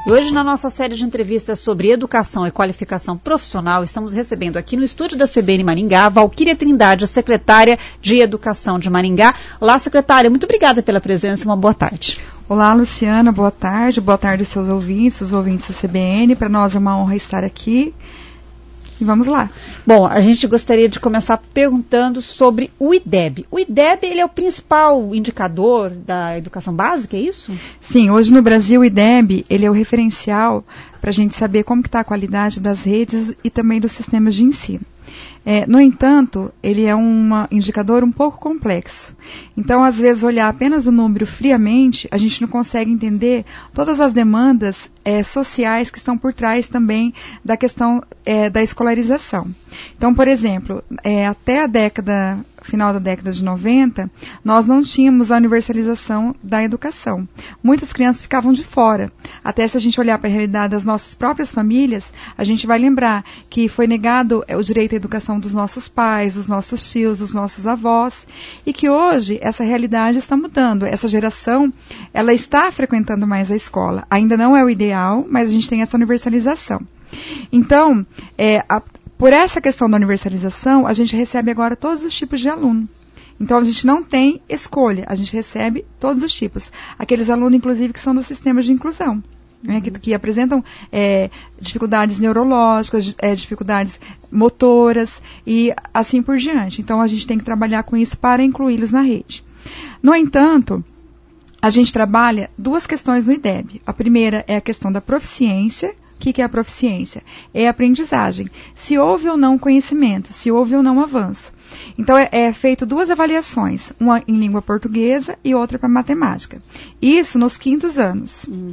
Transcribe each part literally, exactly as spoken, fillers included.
E hoje, na nossa série de entrevistas sobre educação e qualificação profissional, estamos recebendo aqui no estúdio da C B N Maringá a Valquíria Trindade, a secretária de Educação de Maringá. Olá, secretária, muito obrigada pela presença, uma boa tarde. Olá, Luciana, boa tarde, boa tarde aos seus ouvintes, os ouvintes da C B N, para nós é uma honra estar aqui. E vamos lá. Bom, a gente gostaria de começar perguntando sobre o I D E B. O I D E B, ele é o principal indicador da educação básica, é isso? Sim, hoje no Brasil o I D E B, ele é o referencial para a gente saber como está a qualidade das redes e também dos sistemas de ensino. É, no entanto, ele é um indicador um pouco complexo. Então, às vezes, olhar apenas o número friamente, a gente não consegue entender todas as demandas é, sociais que estão por trás também da questão é, da escolarização. Então, por exemplo, é, até a década, final da década de noventa, nós não tínhamos a universalização da educação. Muitas crianças ficavam de fora. Até se a gente olhar para a realidade das nossas próprias famílias, a gente vai lembrar que foi negado o direito à educação dos nossos pais, dos nossos tios, dos nossos avós, e que hoje essa realidade está mudando. Essa geração, ela está frequentando mais a escola. Ainda não é o ideal, mas a gente tem essa universalização. Então, é, a, por essa questão da universalização, a gente recebe agora todos os tipos de aluno. Então, a gente não tem escolha, a gente recebe todos os tipos. Aqueles alunos, inclusive, que são dos sistemas de inclusão. Né, que, que apresentam é, dificuldades neurológicas, é, dificuldades motoras e assim por diante. Então, a gente tem que trabalhar com isso para incluí-los na rede. No entanto, a gente trabalha duas questões no I D E B. A primeira é a questão da proficiência. O que, que é a proficiência? É a aprendizagem. Se houve ou não conhecimento, se houve ou não avanço. Então, é, é feito duas avaliações, uma em língua portuguesa e outra para matemática. Isso nos quintos anos. Hum.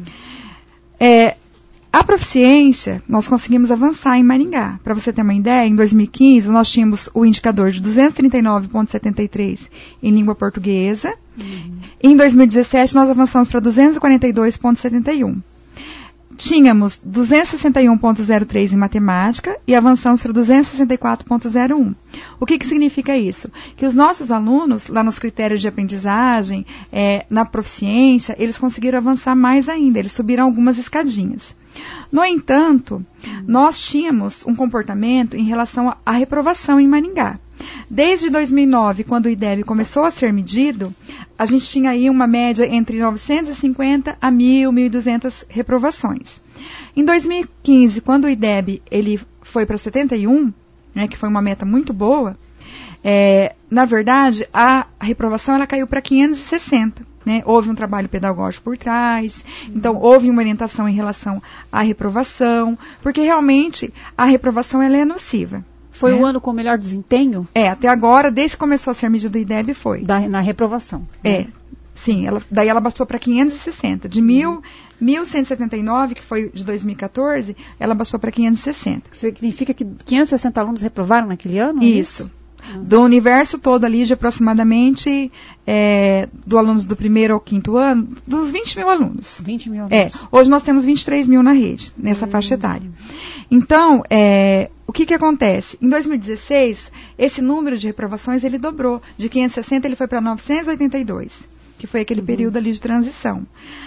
É, a proficiência, nós conseguimos avançar em Maringá. Para você ter uma ideia, em dois mil e quinze, nós tínhamos o indicador de duzentos e trinta e nove vírgula setenta e três em língua portuguesa. Uhum. Em dois mil e dezessete, nós avançamos para duzentos e quarenta e dois vírgula setenta e um. Tínhamos duzentos e sessenta e um vírgula zero três em matemática e avançamos para duzentos e sessenta e quatro vírgula zero um. O que, que significa isso? Que os nossos alunos, lá nos critérios de aprendizagem, é, na proficiência, eles conseguiram avançar mais ainda, eles subiram algumas escadinhas. No entanto, hum. nós tínhamos um comportamento em relação à reprovação em Maringá. Desde dois mil e nove, quando o I D E B começou a ser medido, a gente tinha aí uma média entre novecentos e cinquenta a mil, mil e duzentas reprovações. Em dois mil e quinze, quando o I D E B ele foi para setenta e um, né, que foi uma meta muito boa, é, na verdade, a reprovação ela caiu para quinhentos e sessenta. Né? Houve um trabalho pedagógico por trás, então houve uma orientação em relação à reprovação, porque realmente a reprovação ela é nociva. Foi né? o ano com o melhor desempenho? É, até agora, desde que começou a ser medido o I D E B, foi. Da, na reprovação. É, né? sim, ela, daí ela baixou para quinhentos e sessenta. De mil, mil cento e setenta e nove, que foi de dois mil e quatorze, ela baixou para quinhentos e sessenta. Significa que quinhentos e sessenta alunos reprovaram naquele ano? Isso. isso? Do universo todo ali, de aproximadamente, é, do alunos do primeiro ao quinto ano, dos vinte mil alunos. vinte mil alunos. É, hoje nós temos vinte e três mil na rede, nessa hum. faixa etária. Então, é, o que que acontece? Em dois mil e dezesseis, esse número de reprovações, ele dobrou. De quinhentos e sessenta, ele foi para novecentos e oitenta e dois, que foi aquele hum. período ali de transição.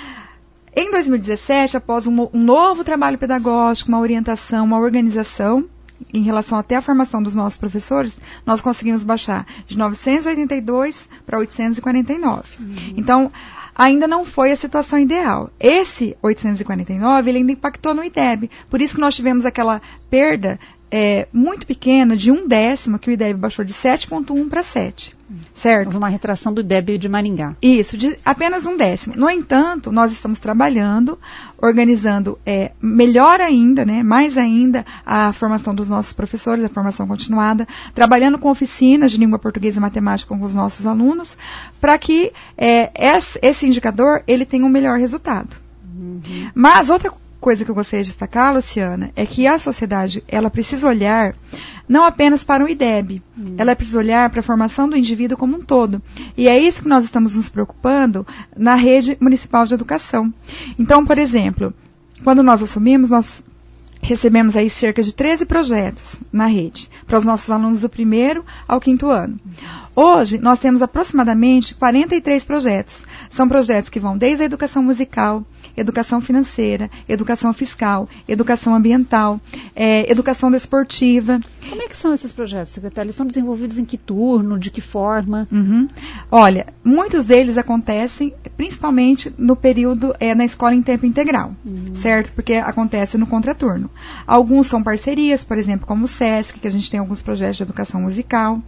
Em dois mil e dezessete, após um, um novo trabalho pedagógico, uma orientação, uma organização, em relação até a formação dos nossos professores, nós conseguimos baixar de novecentos e oitenta e dois para oitocentos e quarenta e nove. Uhum. Então, ainda não foi a situação ideal. Esse oitocentos e quarenta e nove, ele ainda impactou no I D E B. Por isso que nós tivemos aquela perda é, muito pequena, de um décimo, que o I D E B baixou de sete vírgula um para sete. Certo? Houve uma retração do I D E B de Maringá. Isso, de apenas um décimo. No entanto, nós estamos trabalhando, organizando é, melhor ainda, né, mais ainda, a formação dos nossos professores, a formação continuada, trabalhando com oficinas de língua portuguesa e matemática com os nossos alunos, para que é, esse, esse indicador ele tenha um melhor resultado. Uhum. Mas outra coisa que eu gostaria de destacar, Luciana, é que a sociedade ela precisa olhar não apenas para o I D E B, hum. ela precisa olhar para a formação do indivíduo como um todo. E é isso que nós estamos nos preocupando na rede municipal de educação. Então, por exemplo, quando nós assumimos, nós recebemos aí cerca de treze projetos na rede, para os nossos alunos do primeiro ao quinto ano. Hoje, nós temos aproximadamente quarenta e três projetos. São projetos que vão desde a educação musical, educação financeira, educação fiscal, educação ambiental, é, educação desportiva. Como é que são esses projetos, secretária? Eles são desenvolvidos em que turno, de que forma? Uhum. Olha, muitos deles acontecem principalmente no período, é, na escola em tempo integral, uhum. certo? Porque acontece no contraturno. Alguns são parcerias, por exemplo, como o SESC, que a gente tem alguns projetos de educação musical,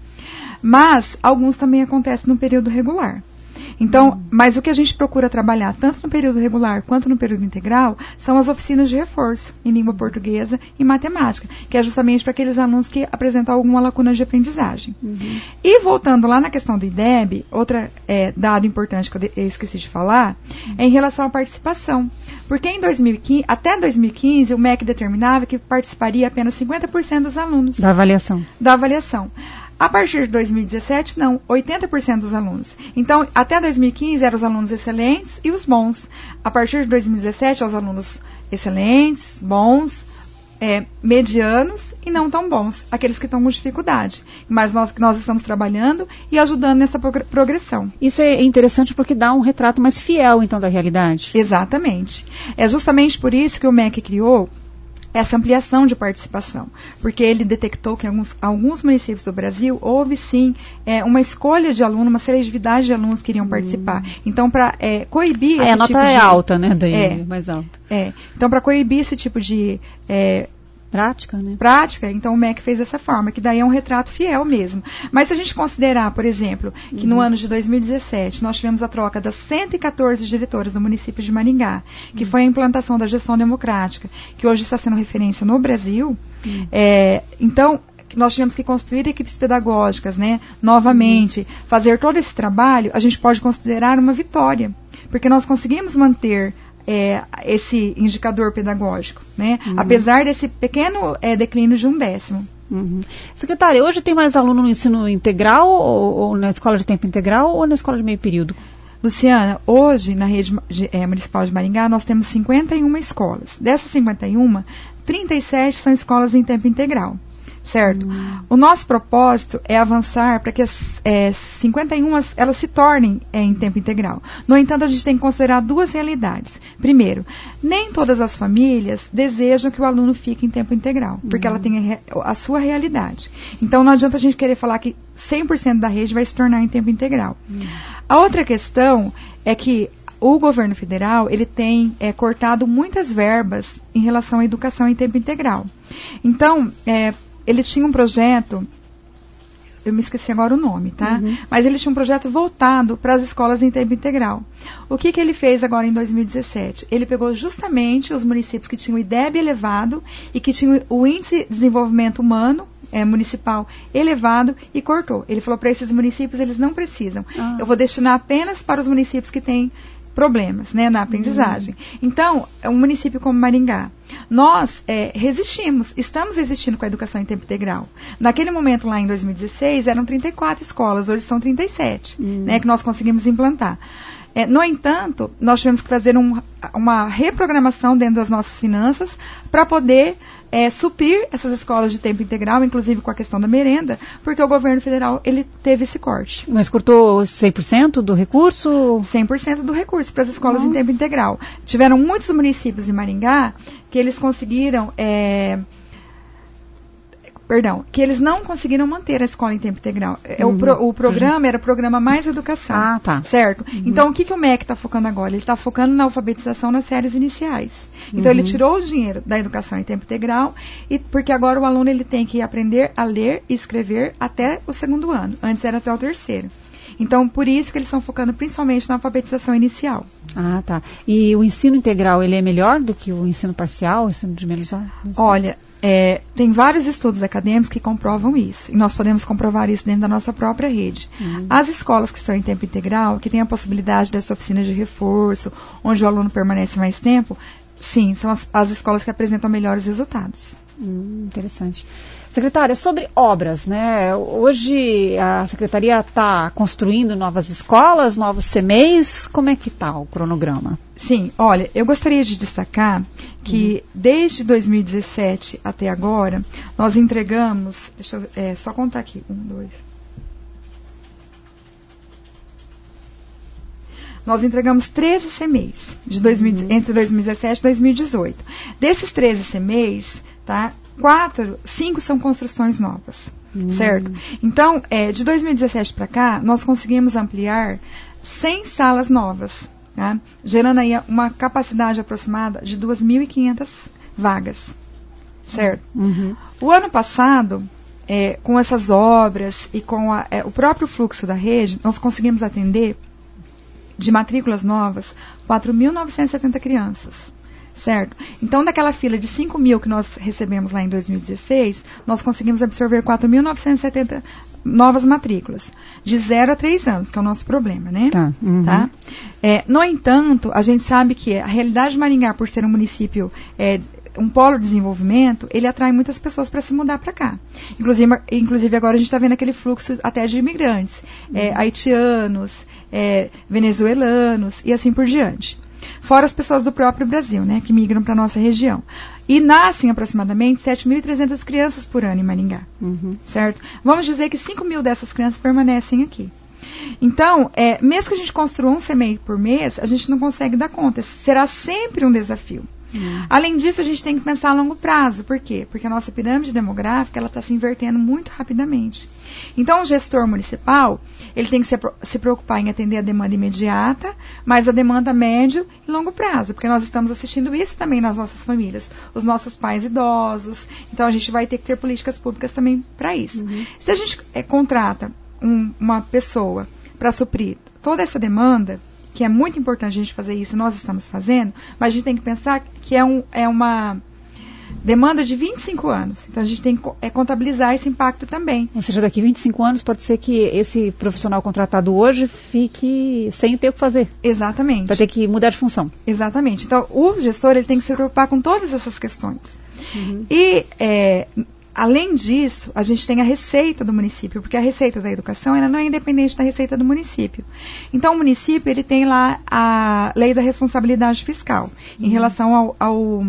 mas alguns também acontecem no período regular. Então, uhum. mas o que a gente procura trabalhar, tanto no período regular quanto no período integral, são as oficinas de reforço em língua portuguesa e matemática, que é justamente para aqueles alunos que apresentam alguma lacuna de aprendizagem. Uhum. E voltando lá na questão do I D E B, outro é, dado importante que eu, de, eu esqueci de falar, uhum. é em relação à participação. Porque em dois mil e quinze, até dois mil e quinze, o M E C determinava que participaria apenas cinquenta por cento dos alunos. Da avaliação. Da avaliação. A partir de dois mil e dezessete, não, oitenta por cento dos alunos. Então, até dois mil e quinze eram os alunos excelentes e os bons. A partir de dois mil e dezessete, os alunos excelentes, bons, é, medianos e não tão bons, aqueles que estão com dificuldade. Mas nós, nós estamos trabalhando e ajudando nessa progressão. Isso é interessante porque dá um retrato mais fiel, então, da realidade. Exatamente. É justamente por isso que o M E C criou essa ampliação de participação, porque ele detectou que em alguns, alguns municípios do Brasil houve sim é, uma escolha de aluno, uma seletividade de alunos que iriam hum. participar. Então, para é, coibir ah, esse a tipo nota de... é alta, né? Daí é mais alta. É. Então, para coibir esse tipo de é, prática, né? Prática, então o M E C fez dessa forma, que daí é um retrato fiel mesmo. Mas se a gente considerar, por exemplo, que uhum. no ano de dois mil e dezessete nós tivemos a troca das cento e quatorze diretoras do município de Maringá, que uhum. foi a implantação da gestão democrática, que hoje está sendo referência no Brasil, uhum. é, então nós tivemos que construir equipes pedagógicas, né, novamente, uhum. fazer todo esse trabalho, a gente pode considerar uma vitória, porque nós conseguimos manter É, esse indicador pedagógico, né? Uhum. Apesar desse pequeno é, declínio de um décimo. Uhum. Secretária, hoje tem mais aluno no ensino integral ou, ou na escola de tempo integral ou na escola de meio período? Luciana, hoje na rede de, é, municipal de Maringá nós temos cinquenta e uma escolas. Dessas cinquenta e uma, trinta e sete são escolas em tempo integral. Certo? Hum. O nosso propósito é avançar para que as é, cinquenta e uma elas se tornem é, em tempo integral. No entanto, a gente tem que considerar duas realidades. Primeiro, nem todas as famílias desejam que o aluno fique em tempo integral, porque hum. ela tem a, a sua realidade. Então, não adianta a gente querer falar que cem por cento da rede vai se tornar em tempo integral. Hum. A outra questão é que o governo federal ele tem é, cortado muitas verbas em relação à educação em tempo integral. Então, é, ele tinha um projeto, eu me esqueci agora o nome, tá? Uhum. Mas ele tinha um projeto voltado para as escolas em tempo integral. O que, que ele fez agora em dois mil e dezessete? Ele pegou justamente os municípios que tinham o I D E B elevado e que tinham o índice de desenvolvimento humano é, municipal elevado e cortou. Ele falou para esses municípios, eles não precisam. Ah. Eu vou destinar apenas para os municípios que têm problemas, né, na aprendizagem. Uhum. Então, é um município como Maringá. Nós é, resistimos, estamos resistindo com a educação em tempo integral. Naquele momento, lá em dois mil e dezesseis, eram trinta e quatro escolas, hoje são trinta e sete, uhum. né, que nós conseguimos implantar. É, no entanto, nós tivemos que fazer um, uma reprogramação dentro das nossas finanças para poder é, suprir essas escolas de tempo integral, inclusive com a questão da merenda, porque o governo federal ele teve esse corte. Mas cortou cem por cento do recurso? cem por cento do recurso para as escolas Não. em tempo integral. Tiveram muitos municípios em Maringá que eles conseguiram... É, Perdão, que eles não conseguiram manter a escola em tempo integral. Uhum. O, pro, o programa era o programa Mais Educação. Ah, tá. Certo? Uhum. Então, o que, que o M E C está focando agora? Ele está focando na alfabetização nas séries iniciais. Então, uhum. ele tirou o dinheiro da educação em tempo integral, e, porque agora o aluno ele tem que aprender a ler e escrever até o segundo ano. Antes era até o terceiro. Então, por isso que eles estão focando principalmente na alfabetização inicial. Ah, tá. E o ensino integral, ele é melhor do que o ensino parcial, o ensino de menos horas? Olha... É, tem vários estudos acadêmicos que comprovam isso. E nós podemos comprovar isso dentro da nossa própria rede. Uhum. As escolas que estão em tempo integral, que têm a possibilidade dessa oficina de reforço, onde o aluno permanece mais tempo, sim, são as, as escolas que apresentam melhores resultados. Hum, interessante. Secretária, sobre obras, né? Hoje a Secretaria está construindo novas escolas, novos C M E Is. Como é que está o cronograma? Sim, olha, eu gostaria de destacar que uhum. desde dois mil e dezessete até agora, nós entregamos, deixa eu é, só contar aqui, um, dois. nós entregamos treze C M Es de dois mil, uhum. entre dois mil e dezessete e dois mil e dezoito. Desses treze C M Es, tá, quatro, cinco são construções novas, uhum. certo? Então, é, de dois mil e dezessete para cá, nós conseguimos ampliar cem salas novas, tá, gerando aí uma capacidade aproximada de duas mil e quinhentas vagas, certo? Uhum. O ano passado, é, com essas obras e com a, é, o próprio fluxo da rede, nós conseguimos atender de matrículas novas, quatro mil novecentas e setenta crianças, certo? Então, daquela fila de cinco mil que nós recebemos lá em dois mil e dezesseis, nós conseguimos absorver quatro mil novecentas e setenta novas matrículas, de zero a três anos, que é o nosso problema, né? Tá. Uhum. Tá? É, no entanto, a gente sabe que a realidade de Maringá, por ser um município, é, um polo de desenvolvimento, ele atrai muitas pessoas para se mudar para cá. Inclusive, inclusive, agora a gente está vendo aquele fluxo até de imigrantes, uhum. é, haitianos, É, venezuelanos e assim por diante. Fora as pessoas do próprio Brasil, né, que migram para a nossa região. E nascem aproximadamente sete mil e trezentas crianças por ano em Maringá, uhum. certo? Vamos dizer que cinco mil dessas crianças permanecem aqui. Então, é, mesmo que a gente construa um C M E por mês, a gente não consegue dar conta. Será sempre um desafio. Uhum. Além disso, a gente tem que pensar a longo prazo. Por quê? Porque a nossa pirâmide demográfica está se invertendo muito rapidamente. Então, o gestor municipal, ele tem que se, se preocupar em atender a demanda imediata, mas a demanda médio e longo prazo, porque nós estamos assistindo isso também nas nossas famílias, os nossos pais idosos. Então, a gente vai ter que ter políticas públicas também para isso. Uhum. Se a gente é, contrata um, uma pessoa para suprir toda essa demanda, que é muito importante a gente fazer isso, nós estamos fazendo, mas a gente tem que pensar que é, um, é uma demanda de vinte e cinco anos. Então, a gente tem que é, contabilizar esse impacto também. Ou seja, daqui a vinte e cinco anos pode ser que esse profissional contratado hoje fique sem ter o que fazer. Exatamente. Vai ter que mudar de função. Exatamente. Então, o gestor ele tem que se preocupar com todas essas questões. Uhum. E, é, além disso, a gente tem a receita do município, porque a receita da educação ela não é independente da receita do município. Então, o município ele tem lá a lei da responsabilidade fiscal, uhum. em relação ao... ao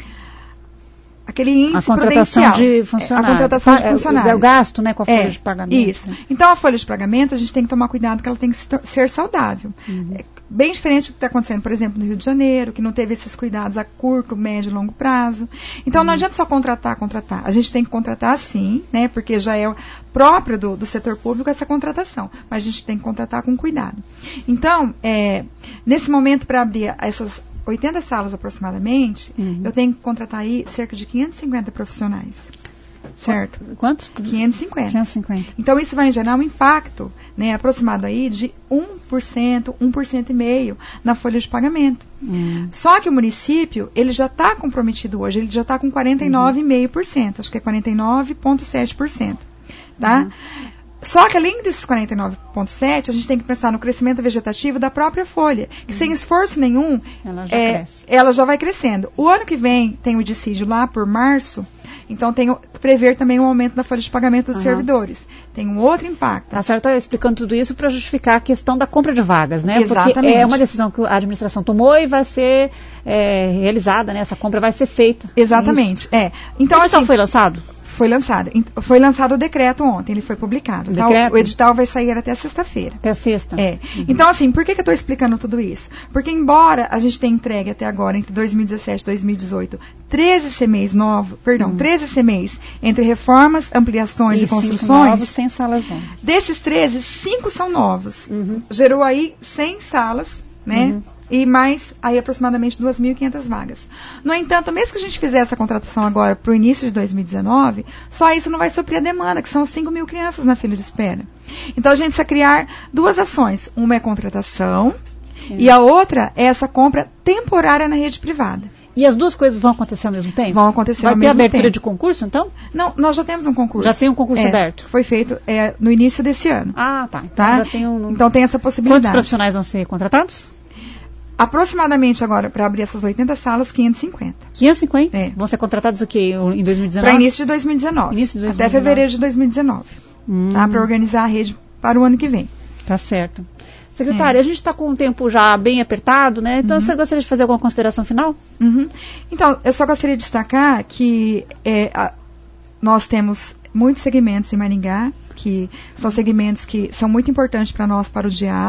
aquele índice a contratação prudencial. de funcionários. A contratação de funcionários. É o gasto, né, com a folha é, de pagamento. Isso. Então, a folha de pagamento, a gente tem que tomar cuidado que ela tem que ser saudável. Uhum. É bem diferente do que está acontecendo, por exemplo, no Rio de Janeiro, que não teve esses cuidados a curto, médio e longo prazo. Então, uhum. não adianta só contratar, contratar. A gente tem que contratar sim, né, porque já é próprio do, do setor público essa contratação. Mas a gente tem que contratar com cuidado. Então, é, nesse momento, para abrir essas oitenta salas aproximadamente, uhum. eu tenho que contratar aí cerca de quinhentos e cinquenta profissionais. Certo? Quantos? quinhentos e cinquenta. quinhentos e cinquenta. Então, isso vai gerar um impacto, né, aproximado aí de um por cento, um por cento e meio na folha de pagamento. Uhum. Só que o município, ele já está comprometido hoje, ele já está com quarenta e nove vírgula cinco por cento, acho que é quarenta e nove vírgula sete por cento. Tá? Uhum. Só que além desses quarenta e nove vírgula sete, a gente tem que pensar no crescimento vegetativo da própria folha, que uhum. sem esforço nenhum, ela já, é, cresce. ela já vai crescendo. O ano que vem tem o dissídio lá por março, então tem o, prever também um aumento da folha de pagamento dos uhum. servidores. Tem um outro impacto. A senhora está explicando tudo isso para justificar a questão da compra de vagas, né? Exatamente. Porque é uma decisão que a administração tomou e vai ser é, realizada, né? Essa compra vai ser feita. Exatamente. É. Então, assim, então foi lançado? Foi lançado. Foi lançado o decreto ontem, ele foi publicado. Tá? O edital vai sair até sexta-feira. Até sexta. É. Uhum. Então, assim, por que, que eu estou explicando tudo isso? Porque, embora a gente tenha entregue até agora, entre dois mil e dezessete e dois mil e dezoito, treze C M Es novos, perdão, uhum. treze C M Es entre reformas, ampliações e, e construções. Novos, cem salas novas. Desses treze, cinco são novos. Uhum. Gerou aí cem salas, né? Uhum. E mais aí aproximadamente duas mil e quinhentas vagas. No entanto, mesmo que a gente fizer essa contratação agora para o início de dois mil e dezenove, só isso não vai suprir a demanda, que são cinco mil crianças na fila de espera. Então a gente precisa criar duas ações. Uma é a contratação Sim. e a outra é essa compra temporária na rede privada. E as duas coisas vão acontecer ao mesmo tempo? Vão acontecer vai ao mesmo tempo. Vai ter abertura de concurso, então? Não, nós já temos um concurso. Já tem um concurso é, aberto? Foi feito é, no início desse ano. Ah, tá. Então, tá? Já tem um... então tem essa possibilidade. Quantos profissionais vão ser contratados? Aproximadamente agora, para abrir essas oitenta salas, quinhentos e cinquenta. quinhentos e cinquenta? É. Vão ser contratados aqui em dois mil e dezenove? Para início de dois mil e dezenove. Início de dois mil e dezenove. Até fevereiro de dois mil e dezenove. Hum. Tá? Para organizar a rede para o ano que vem. Tá certo. Secretária, é. a gente está com um tempo já bem apertado, né? Então, uhum. você gostaria de fazer alguma consideração final? Uhum. Então, eu só gostaria de destacar que é, a, nós temos muitos segmentos em Maringá, que são segmentos que são muito importantes para nós, para o diálogo.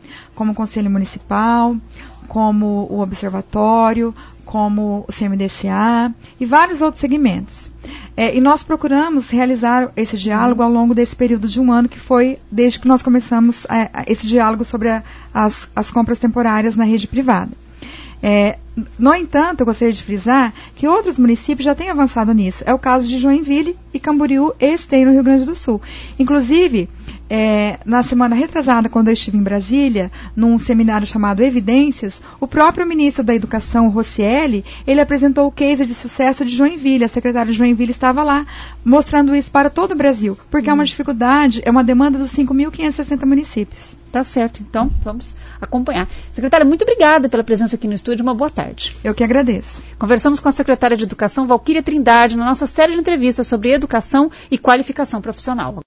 como o Conselho Municipal, como o Observatório, como o C M D C A e vários outros segmentos. É, e nós procuramos realizar esse diálogo ao longo desse período de um ano, que foi desde que nós começamos é, esse diálogo sobre a, as, as compras temporárias na rede privada. É, no entanto, eu gostaria de frisar que outros municípios já têm avançado nisso. É o caso de Joinville e Camboriú e Esteio, no Rio Grande do Sul. Inclusive, é, na semana retrasada, quando eu estive em Brasília, num seminário chamado Evidências, o próprio ministro da Educação, Rocieli, ele apresentou o case de sucesso de Joinville. A secretária de Joinville estava lá, mostrando isso para todo o Brasil, porque hum. é uma dificuldade, é uma demanda dos cinco mil quinhentos e sessenta municípios. Tá certo, então vamos acompanhar. Secretária, muito obrigada pela presença aqui no estúdio, uma boa tarde. Eu que agradeço. Conversamos com a secretária de Educação, Valquíria Trindade, na nossa série de entrevistas sobre educação e qualificação profissional.